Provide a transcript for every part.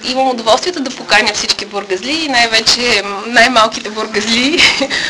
имам удоволствието да поканя всички бургазли и най-вече най-малките бургазли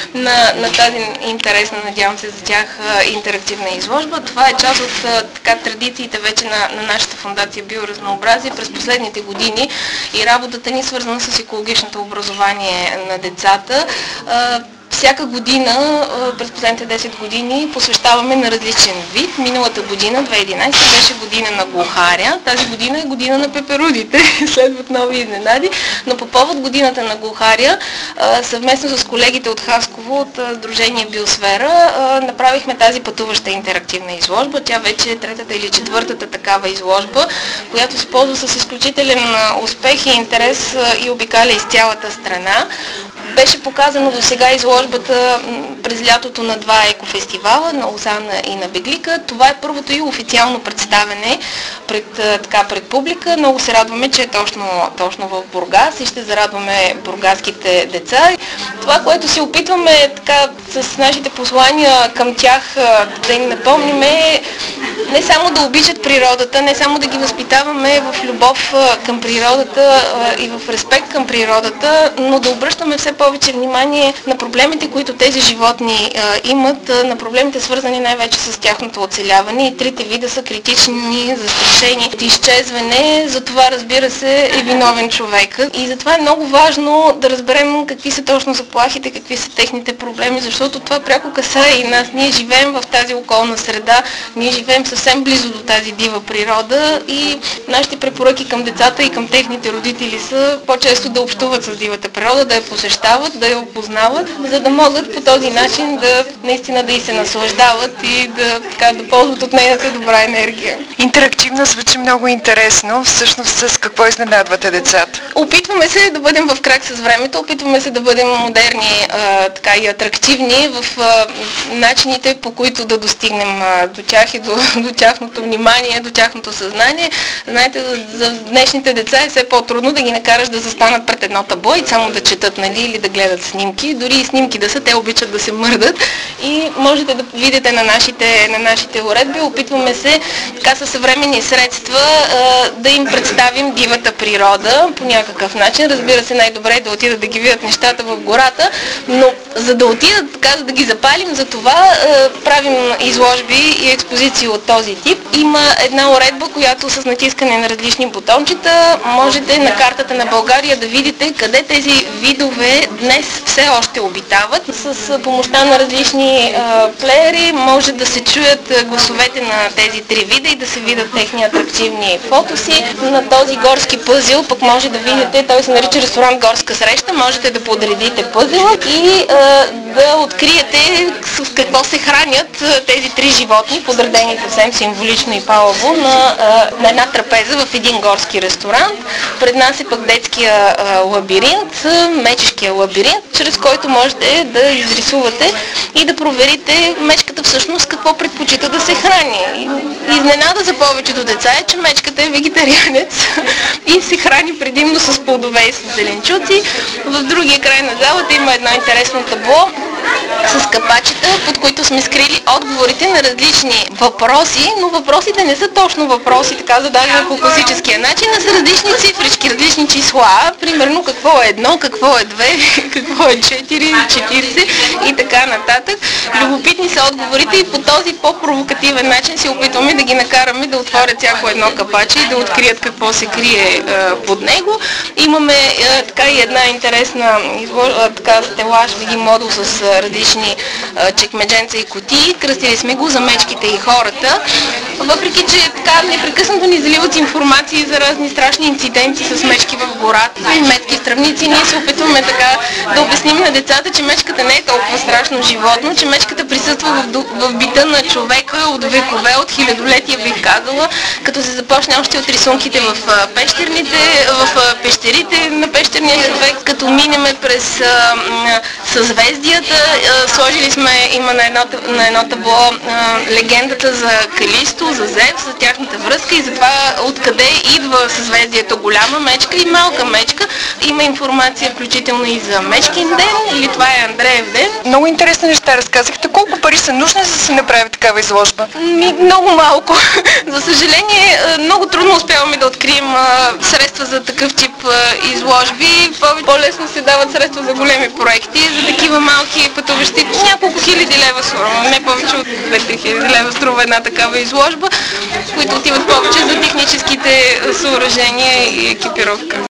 на тази интересна, надявам се за тях, интерактивна изложба. Това е част от традициите вече на нашата фондация Биоразнообразие през последните години и работата ни свързана с екологичното образование на децата. Всяка година, през последните 10 години, посвещаваме на различен вид. Миналата година, 2011, беше година на глухаря. Тази година е година на пеперудите. Следват нови изненади. Но по повод годината на глухаря, съвместно с колегите от Хасково, от Сдружение Биосфера, направихме тази пътуваща интерактивна изложба. Тя вече е третата или четвъртата такава изложба, която се ползва с изключителен успех и интерес и обикаля из цялата страна. Беше показано до сега изложбата през лятото на два екофестивала, на Лозана и на Беглика. Това е първото и официално представяне пред публика. Много се радваме, че е точно в Бургас и ще зарадваме бургаските деца. Това, което се опитваме с нашите послания към тях да им напомним е не само да обичат природата, не само да ги възпитаваме в любов към природата и в респект към природата, но да обръщаме все повече внимание на проблемите, които тези животни имат, на проблемите свързани най-вече с тяхното оцеляване. И трите вида са критични, застрашени от изчезване, за това, разбира се, е виновен човекът. И затова е много важно да разберем какви са точно заплахите, какви са техните проблеми, защото това пряко касае и нас. Ние живеем в тази околна среда, ние живеем съвсем близо до тази дива природа и нашите препоръки към децата и към техните родители са по-често да общуват с дивата природа, да я посещават, да я опознават, за да могат по този начин наистина да и се наслаждават и да ползват от нейната добра енергия. Интерактивно звучи много интересно. Всъщност с какво изненадвате децата? Опитваме се да бъдем в крак с времето, опитваме се да бъдем модерни и атрактивни в начините, по които да достигнем до тях и до тяхното внимание, до тяхното съзнание. Знаете, за днешните деца е все по-трудно да ги накараш да застанат пред едно табло и само да четат, или да гледат снимки. Дори и снимки да са, те обичат да се мърдат и можете да видите на нашите уредби. Опитваме се със съвременни средства да им представим дивата природа по някакъв начин. Разбира се, най-добре е да отидат да ги видят нещата в гората, но за да отидат за да ги запалим, за това правим изложби и експозиции от този тип. Има една уредба, която с натискане на различни бутончета можете на картата на България да видите къде тези видове днес все още обитават. С помощта на различни плеери може да се чуят гласовете на тези три вида и да се видят техни атрактивни фотоси. На този горски пъзел пък може да видите, той се нарича ресторант Горска среща, можете да подредите пъзела и да откриете с какво се хранят тези три животни, подредени съвсем символично и палаво на една трапеза в един горски ресторант. Пред нас е пък детския лабиринт, мечешкия лабиринт, чрез който можете да изрисувате и да проверите мечката всъщност какво предпочита да се храни. Изненада за повечето деца е, че мечката е вегетарианец и се храни предимно с плодове и с зеленчуци. В другия край на залата има едно интересно табло с капачета, под които сме скрили отговорите на различни въпроси, но въпросите не са точно въпроси, така зададени по класическия начин, а са различни цифрички, различни числа, примерно какво е 1, какво е 2, какво е 4, 40 и така нататък. Любопитни са отговорите и по този по-провокативен начин се опитваме да ги накараме да отворят всяко едно капаче и да открият какво се крие под него. Имаме и една интересна стелаж, един модул с различни чекмедженца и кутии. Кръстили сме го за мечките и хората. Въпреки че непрекъснато ни заливат информации за разни страшни инциденти с мечки в гората и метки в тръвници, ние се опитваме да обясним на децата, че мечката не е толкова страшно животно, че мечката присъства в бита на човека от векове, от хилядолетия бих казала, като се започне още от рисунките в пещерите на пещерния човек, като минеме през съзвездията. Сложили сме, има на едно табло легендата за Калисто, за Зевс, за тяхната връзка и за това откъде идва съзвездието голяма мечка и малка мечка. Има информация включително и за Мечкин ден, или това е Андреев ден. Много интересни неща разказахте. Колко пари са нужни, за да се направи такава изложба? Много малко. За съжаление, много трудно успяваме да открием средства за такъв тип изложби. По-лесно се дават средства за големи проекти, за такива малки пътуващи. Няколко хиляди лева струва, не повече от 2-3 хиляди лева струва една такава изложба, които отиват повече за техническите съоръжения и екипировка.